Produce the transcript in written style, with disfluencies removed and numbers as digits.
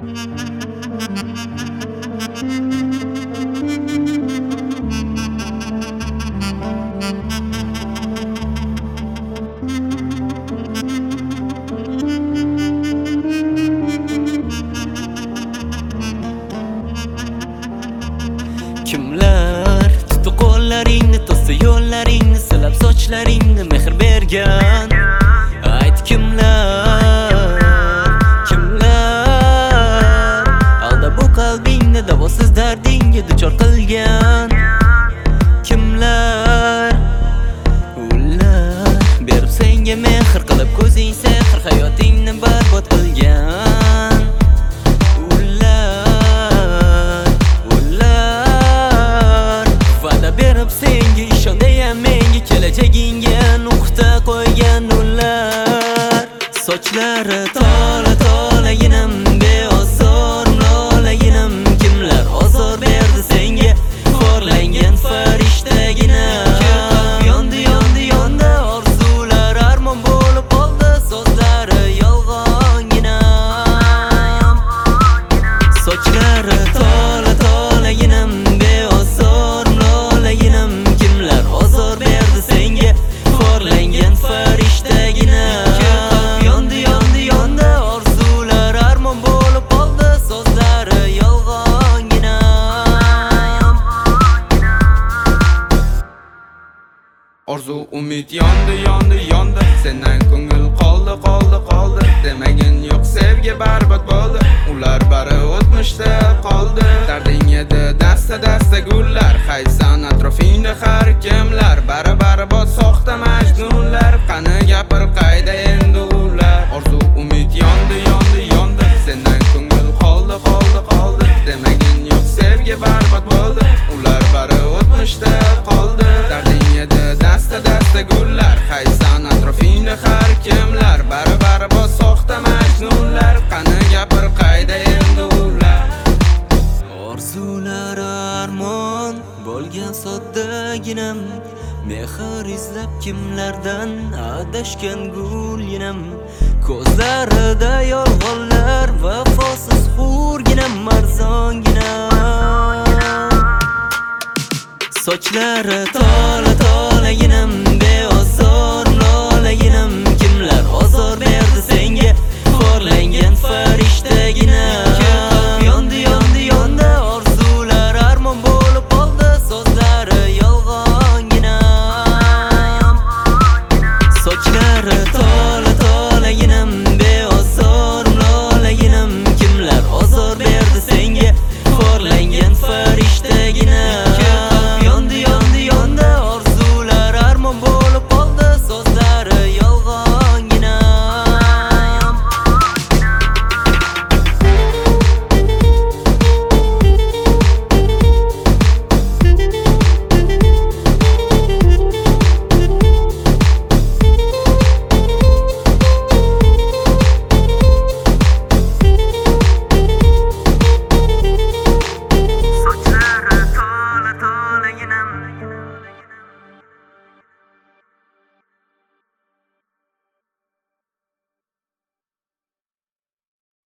Kimlar tutdi qo'llaringni, to'sdi yo'llaringni, silab sochlaringni mehr bergan? Ayt kimlar, kimlar aldab bu qalbingni davosiz dardingga duchor qilgan? Kimlar ular berib senga mehr qilib ko'zing sehr hayotingni barbod qilgan? Senga ishon deyam menga kelajagingga nuqta qo'ygan ular. Sochlari tola tolaginam, beozor nolaginam. Kimlar ozor berdi senga, xorlangan farishtaginam. Yondi yondi yondi orzular armon bo'lib qoldi, so'zlari yolg'onginam. Sochlari tola tolaginam, beozor kimlar ozor berdi senga, xorlangan farishtaginam. Yondi yondi yondi orzular armon bo'lib qoldi, so'zlari yolg'onginam. Orzu umid yondi yondi yondi, sendan ko'ngil qoldi qoldi qoldi. Demagin yo'q sevgi barbod bo'ldi, ular bari o'tmishda qoldi. Darding edi dasta dasta gullar, haysan atrofingda har kimlar. Bari bot soxta majnunlar, qani gapir qayda endi ular. Orzu umid yondi yondi yondi, sendan ko'ngil qoldi qoldi qoldi. Demagin yo'q sevgi barbod bo'ldi, ular bari o'tmishda qoldi. Darding edi dasta dasta gullar, haysan atrofingda har kimlar. Bari bot soxta majnunlar, qani gapir qayda endi ular. Orzular armon bo'lgan soddaginam, mehr izlab kimlardan adashgan gulginam. Ko'zlarida yolg'onlar, vafosiz hurginam, arzonginam. Sochlari tola tolaginam,